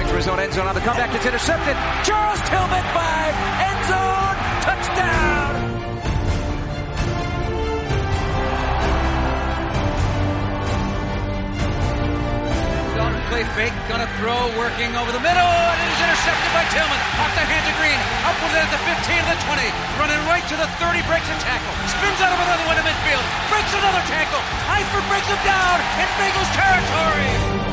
to his own end zone on the comeback. It's intercepted. Charles Tillman, 5, end zone, touchdown. Play fake, gonna throw, working over the middle, and it is intercepted by Tillman. Off the hands of Green, up with it at the 15 to the 20, running right to the 30, breaks a tackle, spins out of another one to midfield, breaks another tackle, Eifert breaks him down in Bengals territory.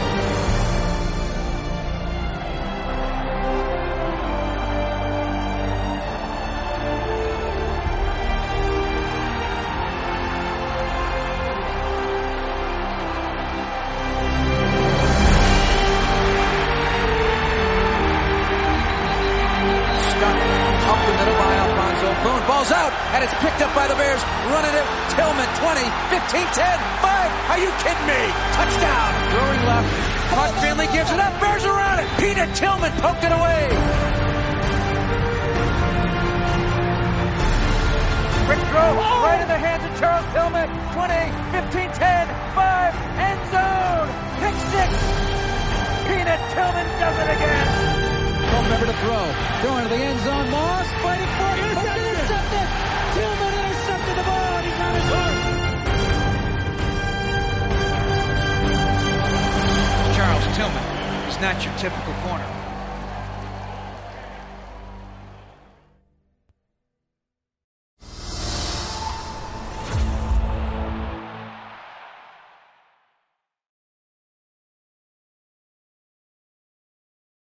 Up the middle by Alfonso Boone. Ball's out, and it's picked up by the Bears. Running it, Tillman, 20, 15, 10, 5. Are you kidding me? Touchdown. Throwing left. Caught Finley, gives it up. Bears around it. Peanut Tillman poked it away. Quick throw, right in the hands of Charles Tillman. 20, 15, 10, 5. End zone. Pick 6. Peanut Tillman does it again. Remember to throw. Throwing to the end zone. Moss fighting for it. Intercepted. Tillman intercepted the ball. He's on his horse. Charles Tillman is not your typical corner.